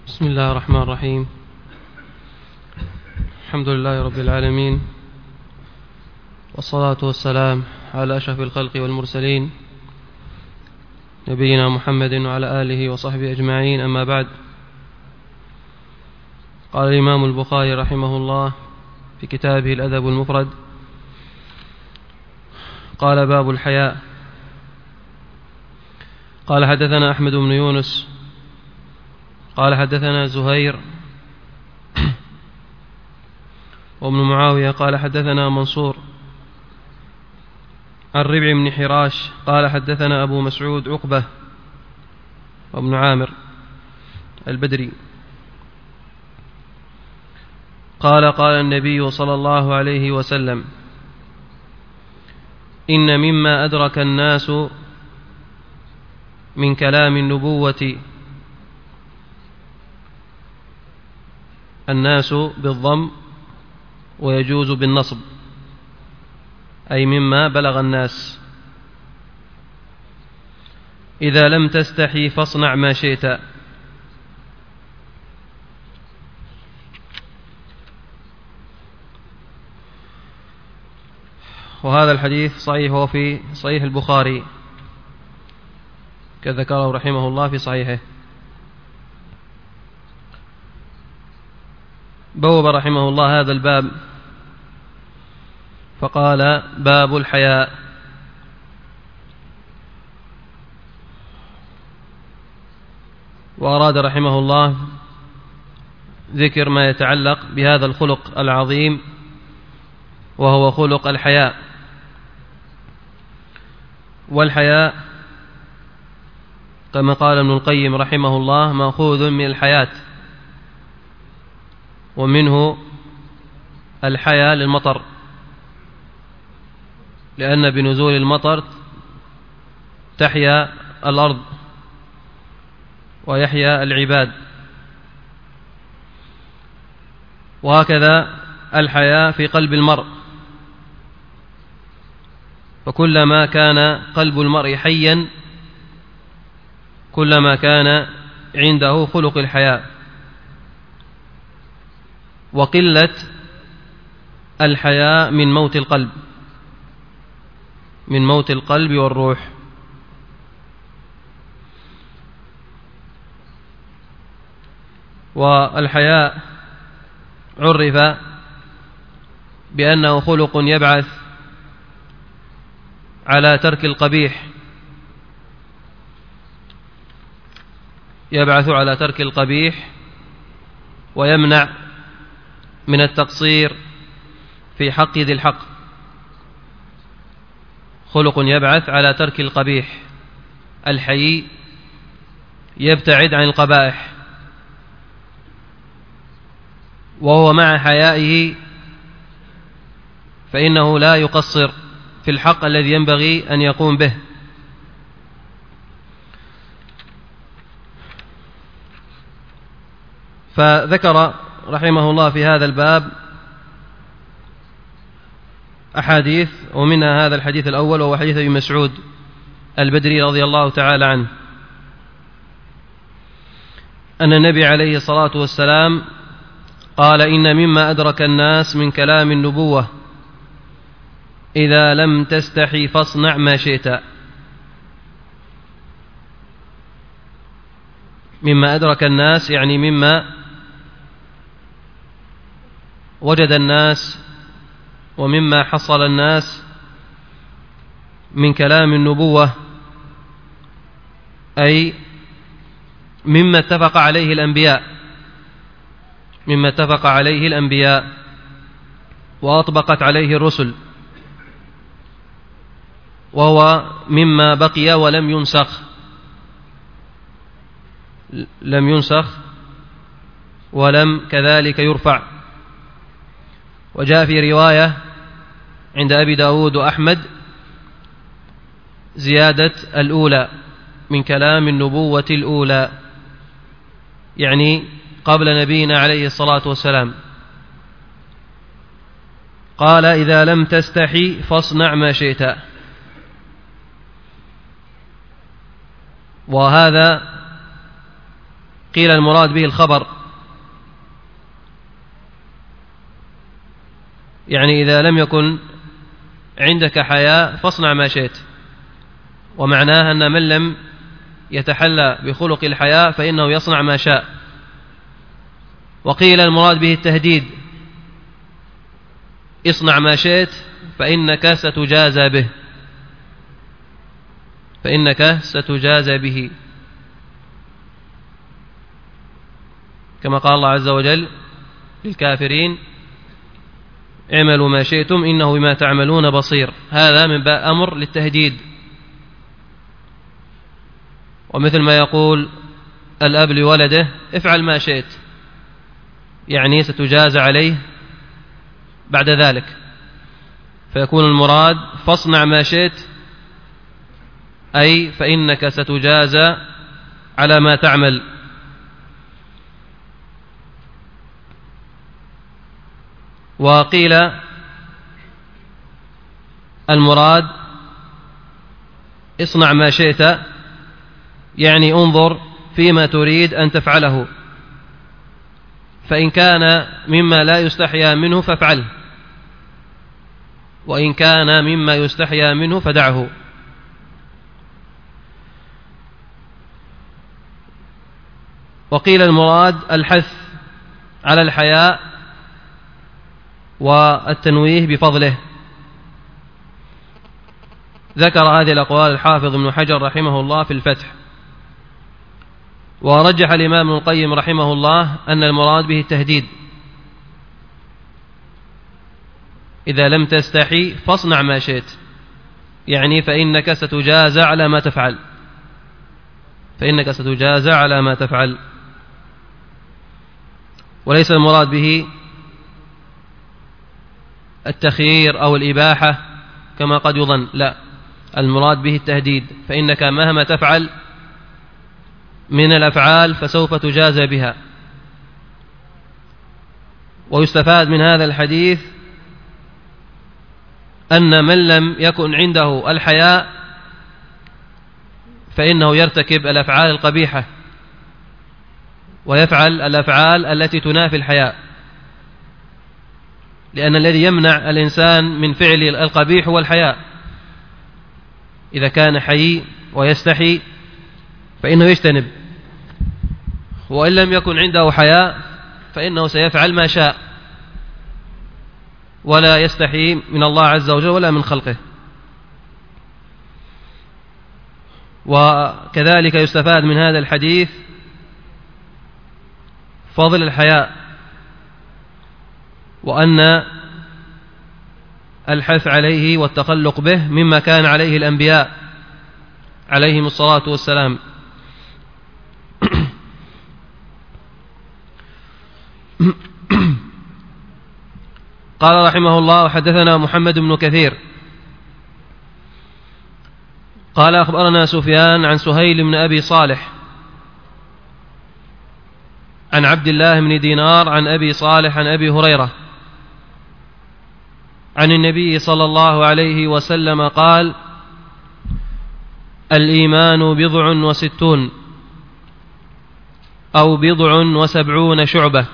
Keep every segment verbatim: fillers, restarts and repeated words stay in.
بسم الله الرحمن الرحيم. الحمد لله رب العالمين، والصلاة والسلام على أشرف الخلق والمرسلين نبينا محمد وعلى آله وصحبه أجمعين، أما بعد. قال الإمام البخاري رحمه الله في كتابه الأدب المفرد: قال: باب الحياء. قال: حدثنا أحمد بن يونس قال: حدثنا زهير وابن معاوية قال: حدثنا منصور عن ربع بن حراش قال: حدثنا أبو مسعود عقبة وابن عامر البدري قال: قال النبي صلى الله عليه وسلم: إن مما أدرك الناس من كلام النبوة، الناس بالضم ويجوز بالنصب، أي مما بلغ الناس: إذا لم تستحي فاصنع ما شئت. وهذا الحديث صحيح، هو في صحيح البخاري كذكره رحمه الله في صحيحه. بوب رحمه الله هذا الباب فقال: باب الحياء. وأراد رحمه الله ذكر ما يتعلق بهذا الخلق العظيم، وهو خلق الحياء. والحياء كما قال ابن القيم رحمه الله مأخوذ من الحياة، ومنه الحياة للمطر، لأن بنزول المطر تحيا الأرض ويحيا العباد. وهكذا الحياة في قلب المرء، فكلما كان قلب المرء حيا كلما كان عنده خلق الحياة. وقلة الحياء من موت القلب، من موت القلب والروح. والحياء عرف بأنه خلق يبعث على ترك القبيح، يبعث على ترك القبيح ويمنع من التقصير في حق ذي الحق. خلق يبعث على ترك القبيح. الحيي يبتعد عن القبائح، وهو مع حيائه فإنه لا يقصر في الحق الذي ينبغي أن يقوم به. فذكر رحمه الله في هذا الباب أحاديث، ومنها هذا الحديث الأول، وهو حديث ابن مسعود البدري رضي الله تعالى عنه، أن النبي عليه الصلاة والسلام قال: إن مما أدرك الناس من كلام النبوة، إذا لم تستحي فاصنع ما شئت. مما أدرك الناس يعني مما وجد الناس ومما حصل الناس من كلام النبوة، أي مما اتفق عليه الأنبياء، مما اتفق عليه الأنبياء وأطبقت عليه الرسل، وهو مما بقي ولم ينسخ، لم ينسخ ولم كذلك يرفع. وجاء في رواية عند أبي داود وأحمد زيادة الأولى من كلام النبوة الأولى، يعني قبل نبينا عليه الصلاة والسلام. قال: إذا لم تستحي فاصنع ما شئت. وهذا قيل المراد به الخبر، يعني إذا لم يكن عندك حياء فاصنع ما شئت، ومعناه أن من لم يتحلى بخلق الحياء فإنه يصنع ما شاء. وقيل المراد به التهديد، اصنع ما شئت فإنك ستجازى به، فإنك ستجازى به، كما قال الله عز وجل للكافرين اعملوا ما شئتم إنه بما تعملون بصير. هذا من باب أمر للتهديد، ومثل ما يقول الأب لولده افعل ما شئت، يعني ستجازى عليه بعد ذلك، فيكون المراد فاصنع ما شئت، أي فإنك ستجازى على ما تعمل. وقيل المراد اصنع ما شئت، يعني انظر فيما تريد أن تفعله، فإن كان مما لا يستحيا منه فافعله، وإن كان مما يستحيا منه فدعه. وقيل المراد الحث على الحياء والتنويه بفضله. ذكر هذه الأقوال الحافظ ابن حجر رحمه الله في الفتح، ورجح الإمام ابن القيم رحمه الله أن المراد به التهديد، إذا لم تستحي فاصنع ما شئت، يعني فإنك ستجازى على ما تفعل، فإنك ستجازى على ما تفعل. وليس المراد به التخيير أو الإباحة كما قد يظن، لا، المراد به التهديد، فإنك مهما تفعل من الأفعال فسوف تجازى بها. ويستفاد من هذا الحديث أن من لم يكن عنده الحياء فإنه يرتكب الأفعال القبيحة ويفعل الأفعال التي تنافي الحياء، لأن الذي يمنع الإنسان من فعل القبيح هو الحياء. إذا كان حيي ويستحي فإنه يجتنب، وإن لم يكن عنده حياء فإنه سيفعل ما شاء ولا يستحي من الله عز وجل ولا من خلقه. وكذلك يستفاد من هذا الحديث فضل الحياء، وأن الحث عليه والتخلق به مما كان عليه الأنبياء عليهم الصلاة والسلام. قال رحمه الله: حدثنا محمد بن كثير قال أخبرنا سفيان عن سهيل بن أبي صالح عن عبد الله بن دينار عن أبي صالح عن أبي هريرة عن النبي صلى الله عليه وسلم قال: الإيمان بضع وستون أو بضع وسبعون شعبة،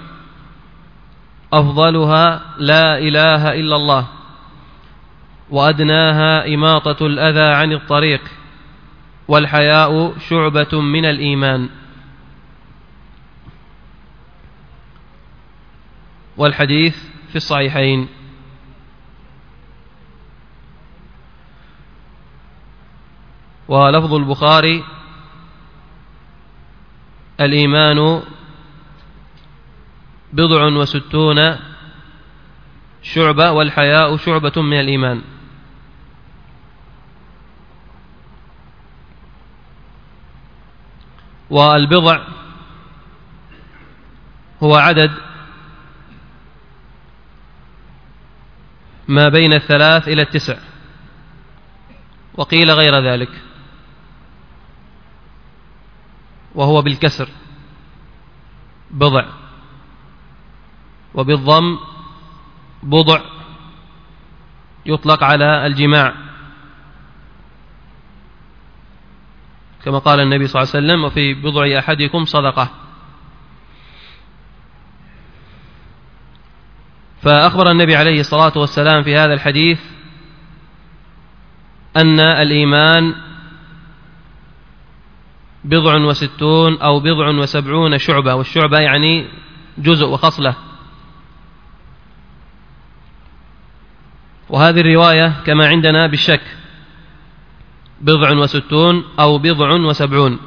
أفضلها لا إله إلا الله، وأدناها إماطة الأذى عن الطريق، والحياء شعبة من الإيمان. والحديث في الصحيحين. ولفظ البخاري: الإيمان بضع وستون شعبة، والحياء شعبة من الإيمان. والبضع هو عدد ما بين الثلاث إلى التسع، وقيل غير ذلك، وهو بالكسر بضع، وبالضم بضع، يطلق على الجماع، كما قال النبي صلى الله عليه وسلم: وفي بضع أحدكم صدقة. فأخبر النبي عليه الصلاة والسلام في هذا الحديث أن الإيمان بضع وستون أو بضع وسبعون شعبة، والشعبة يعني جزء وخصلة. وهذه الرواية كما عندنا بالشك بضع وستون أو بضع وسبعون.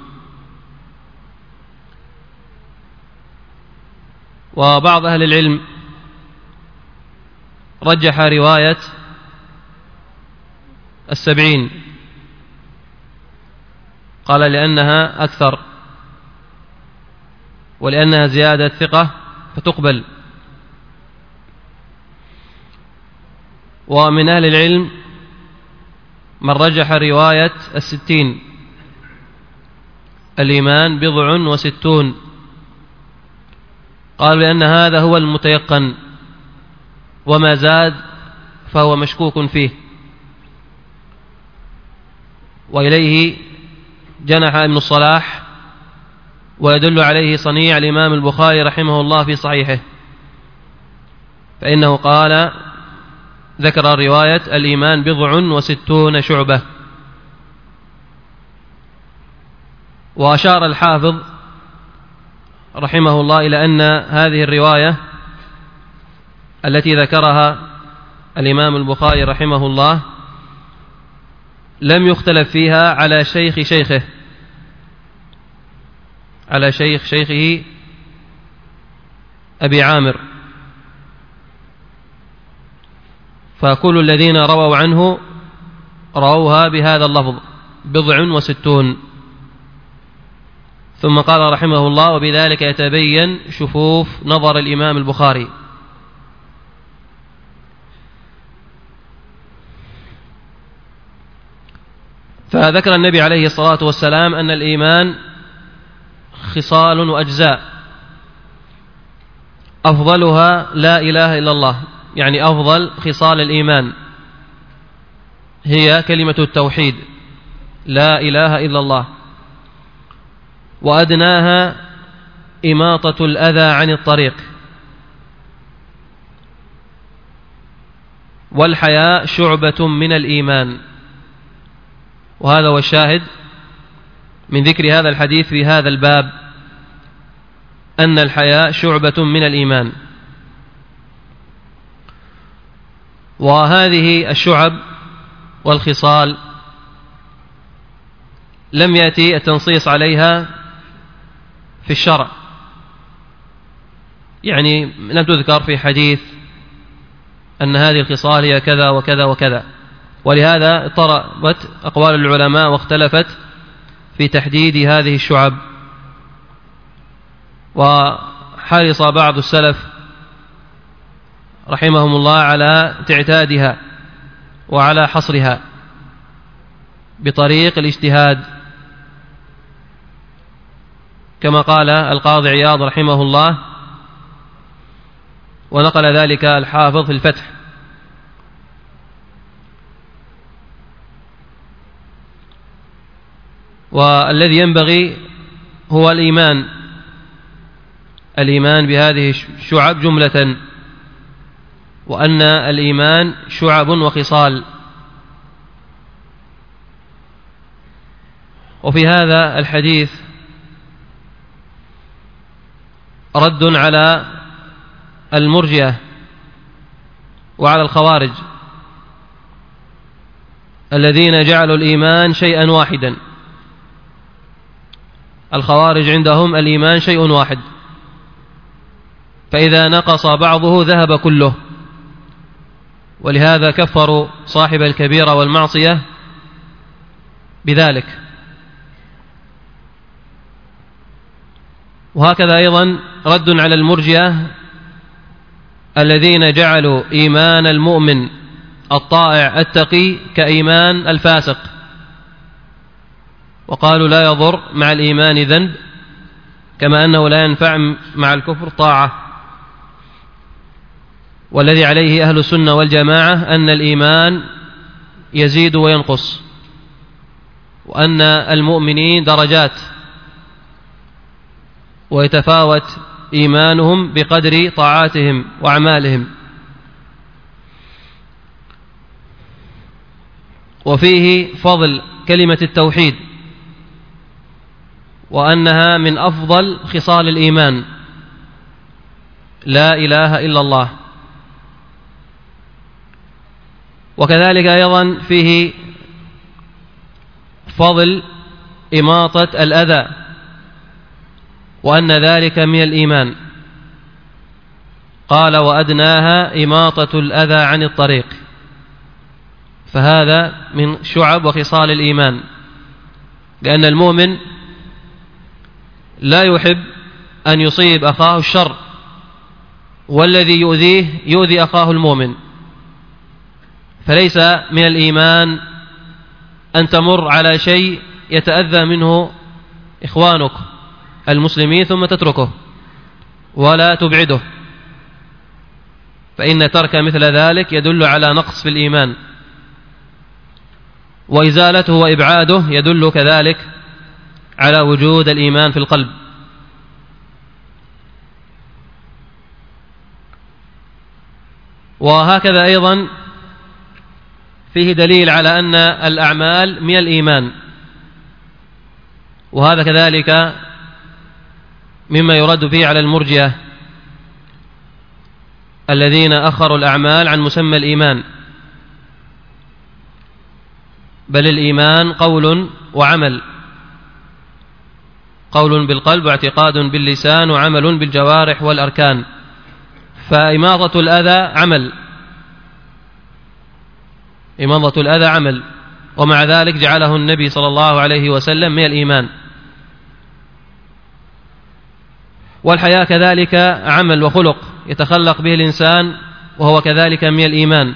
وبعض أهل العلم رجح رواية السبعين، قال لأنها أكثر ولأنها زيادة ثقة فتقبل. ومن أهل العلم من رجح رواية الستين، الإيمان بضع وستون، قال لأن هذا هو المتيقن، وما زاد فهو مشكوك فيه. وإليه جنح ابن الصلاح، ويدل عليه صنيع الإمام البخاري رحمه الله في صحيحه، فإنه قال ذكر رواية الإيمان بضع وستون شعبة. وأشار الحافظ رحمه الله إلى أن هذه الرواية التي ذكرها الإمام البخاري رحمه الله لم يختلف فيها على شيخ شيخه على شيخ شيخه أبي عامر، فكل الذين رووا عنه رووها بهذا اللفظ بضع وستون. ثم قال رحمه الله: وبذلك يتبين شفوف نظر الإمام البخاري. فذكر النبي عليه الصلاة والسلام أن الإيمان خصال وأجزاء، أفضلها لا إله إلا الله، يعني أفضل خصال الإيمان هي كلمة التوحيد لا إله إلا الله، وأدناها إماطة الأذى عن الطريق، والحياء شعبة من الإيمان. وهذا هو الشاهد من ذكر هذا الحديث في هذا الباب، أن الحياء شعبة من الإيمان. وهذه الشعب والخصال لم يأتي التنصيص عليها في الشرع، يعني لم تذكر في حديث أن هذه الخصال هي كذا وكذا وكذا، ولهذا اضطربت أقوال العلماء واختلفت في تحديد هذه الشعب. وحرص بعض السلف رحمهم الله على تعتادها وعلى حصرها بطريق الاجتهاد، كما قال القاضي عياض رحمه الله، ونقل ذلك الحافظ في الفتح. والذي ينبغي هو الإيمان الإيمان بهذه الشعب جملة، وأن الإيمان شعب وخصال. وفي هذا الحديث رد على المرجئة وعلى الخوارج الذين جعلوا الإيمان شيئا واحدا. الخوارج عندهم الإيمان شيء واحد، فإذا نقص بعضه ذهب كله، ولهذا كفروا صاحب الكبيرة والمعصية بذلك. وهكذا أيضا رد على المرجئة الذين جعلوا إيمان المؤمن الطائع التقي كإيمان الفاسق، وقالوا لا يضر مع الإيمان ذنب، كما أنه لا ينفع مع الكفر طاعة. والذي عليه أهل السنة والجماعة أن الإيمان يزيد وينقص، وأن المؤمنين درجات، ويتفاوت إيمانهم بقدر طاعاتهم وأعمالهم. وفيه فضل كلمة التوحيد وأنها من أفضل خصال الإيمان، لا إله إلا الله. وكذلك أيضا فيه فضل إماطة الأذى وأن ذلك من الإيمان. قال وأدناها إماطة الأذى عن الطريق، فهذا من شعب وخصال الإيمان، لأن المؤمن لا يحب أن يصيب أخاه الشر، والذي يؤذيه يؤذي أخاه المؤمن. فليس من الإيمان أن تمر على شيء يتأذى منه إخوانك المسلمين ثم تتركه ولا تبعده، فإن ترك مثل ذلك يدل على نقص في الإيمان، وإزالته وإبعاده يدل كذلك على وجود الإيمان في القلب. وهكذا أيضا فيه دليل على أن الأعمال من الإيمان، وهذا كذلك مما يرد فيه على المرجئة الذين أخروا الأعمال عن مسمى الإيمان، بل الإيمان قول وعمل، قول بالقلب واعتقاد باللسان وعمل بالجوارح والأركان. فإماطة الأذى عمل، إماطة الأذى عمل، ومع ذلك جعله النبي صلى الله عليه وسلم من الإيمان. والحياء كذلك عمل وخلق يتخلق به الإنسان، وهو كذلك من الإيمان.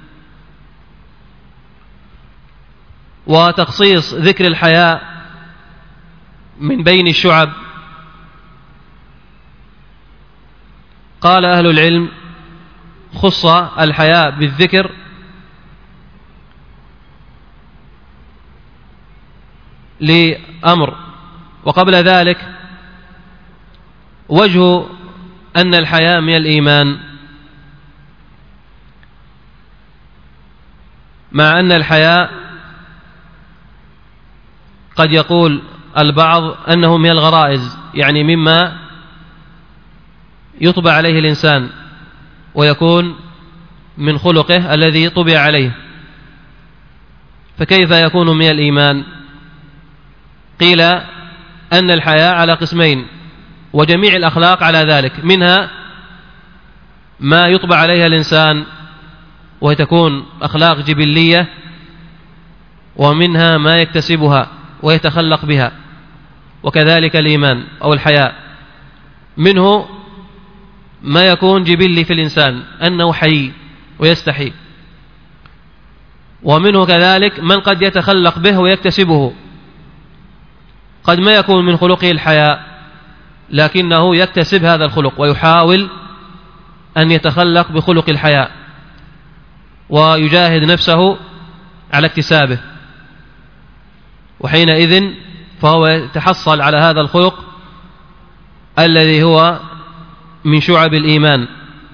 وتخصيص ذكر الحياء من بين الشعب، قال أهل العلم خص الحياء بالذكر لأمر، وقبل ذلك وجه أن الحياء من الإيمان، مع أن الحياء قد يقول البعض أنه من الغرائز، يعني مما يطبع عليه الإنسان ويكون من خلقه الذي طبع عليه، فكيف يكون من الإيمان؟ قيل أن الحياء على قسمين، وجميع الأخلاق على ذلك، منها ما يطبع عليها الإنسان وهي تكون أخلاق جبلية، ومنها ما يكتسبها ويتخلق بها، وكذلك الإيمان أو الحياء. منه ما يكون جبلي في الإنسان أنه حيي ويستحي، ومنه كذلك من قد يتخلق به ويكتسبه، قد ما يكون من خلقه الحياء لكنه يكتسب هذا الخلق ويحاول أن يتخلق بخلق الحياء ويجاهد نفسه على اكتسابه، وحينئذ فهو يتحصل على هذا الخلق الذي هو من شعب الإيمان.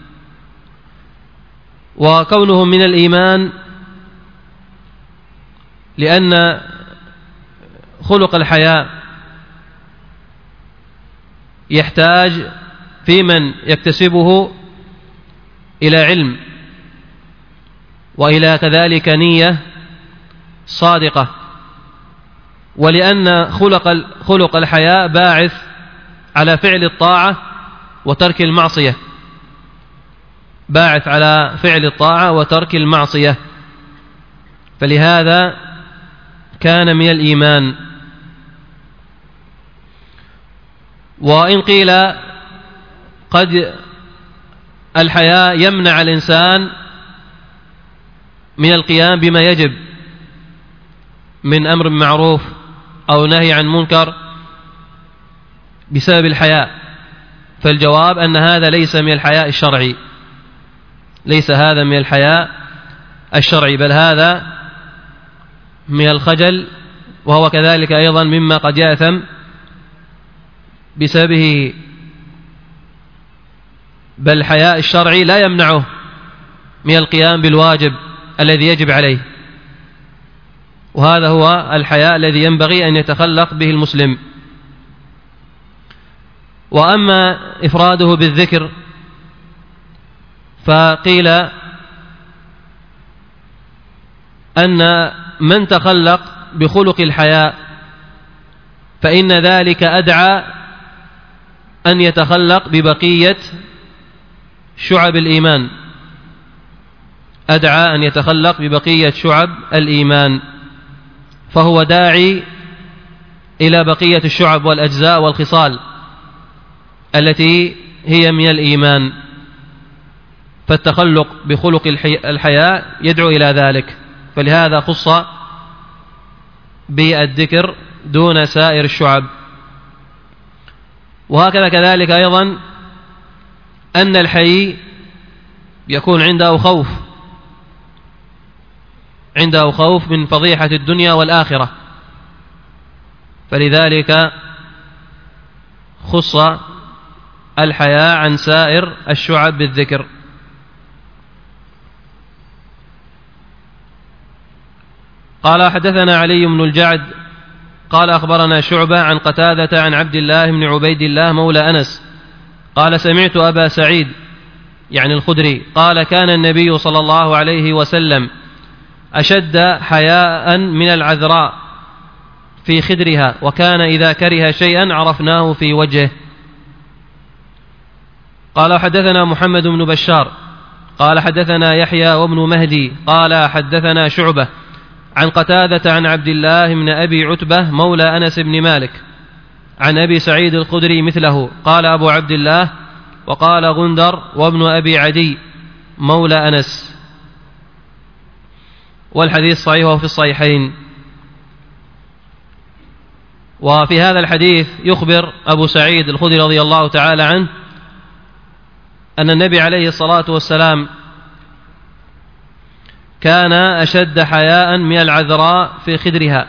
وكونه من الإيمان لأن خلق الحياء يحتاج في من يكتسبه إلى علم وإلى كذلك نية صادقة، ولأن خلق خلق الحياء باعث على فعل الطاعة وترك المعصية، باعث على فعل الطاعة وترك المعصية، فلهذا كان من الإيمان. وإن قيل قد الحياء يمنع الإنسان من القيام بما يجب من أمر معروف أو نهي عن منكر بسبب الحياء، فالجواب أن هذا ليس من الحياء الشرعي، ليس هذا من الحياء الشرعي، بل هذا من الخجل، وهو كذلك أيضا مما قد يأثم بسببه. بل الحياء الشرعي لا يمنعه من القيام بالواجب الذي يجب عليه، وهذا هو الحياء الذي ينبغي أن يتخلق به المسلم. وأما إفراده بالذكر فقيل أن من تخلق بخلق الحياء فإن ذلك أدعى أن يتخلق ببقية شعب الإيمان، أدعى أن يتخلق ببقية شعب الإيمان، فهو داعي إلى بقية الشعب والأجزاء والخصال التي هي من الإيمان، فالتخلق بخلق الحياء يدعو إلى ذلك، فلهذا خص بالذكر دون سائر الشعب. وهكذا كذلك أيضا أن الحي يكون عنده خوف، عنده خوف من فضيحة الدنيا والآخرة، فلذلك خص الحياء عن سائر الشعب بالذكر. قال حدثنا علي بن الجعد قال أخبرنا شعبة عن قتادة عن عبد الله بن عبيد الله مولى أنس قال سمعت أبا سعيد يعني الخدري قال كان النبي صلى الله عليه وسلم أشد حياء من العذراء في خدرها، وكان إذا كره شيئا عرفناه في وجهه. قال حدثنا محمد بن بشار قال حدثنا يحيى وابن مهدي قال حدثنا شعبة عن قتادة عن عبد الله بن أبي عتبة مولى أنس بن مالك عن أبي سعيد الخدري مثله. قال أبو عبد الله وقال غندر وابن أبي عدي مولى أنس، والحديث صحيح وفي الصحيحين. وفي هذا الحديث يخبر أبو سعيد الخدري رضي الله تعالى عنه أن النبي عليه الصلاة والسلام كان أشد حياء من العذراء في خدرها،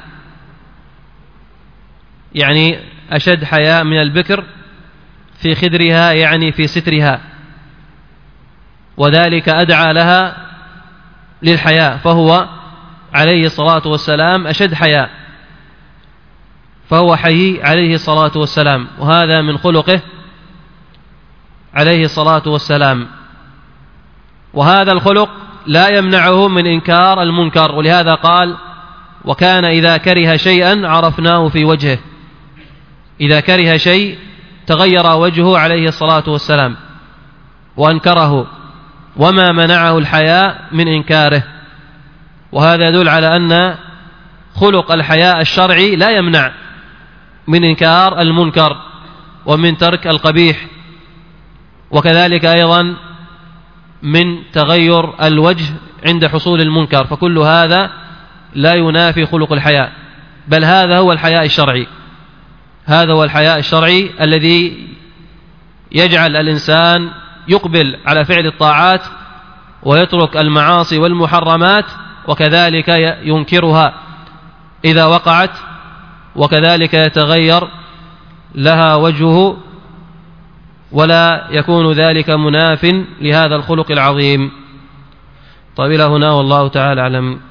يعني أشد حياء من البكر في خدرها يعني في سترها، وذلك أدعى لها للحياء، فهو عليه الصلاة والسلام أشد حياء، فهو حيي عليه الصلاة والسلام، وهذا من خلقه عليه الصلاة والسلام. وهذا الخلق لا يمنعه من إنكار المنكر، ولهذا قال وكان إذا كره شيئا عرفناه في وجهه، إذا كره شيء تغير وجهه عليه الصلاة والسلام وأنكره، وما منعه الحياء من إنكاره. وهذا يدل على أن خلق الحياء الشرعي لا يمنع من إنكار المنكر ومن ترك القبيح، وكذلك أيضا من تغير الوجه عند حصول المنكر، فكل هذا لا ينافي خلق الحياء، بل هذا هو الحياء الشرعي، هذا هو الحياء الشرعي الذي يجعل الإنسان يقبل على فعل الطاعات ويترك المعاصي والمحرمات، وكذلك ينكرها إذا وقعت، وكذلك يتغير لها وجهه، ولا يكون ذلك مناف لهذا الخلق العظيم. طيب إلى هنا والله تعالى أعلم.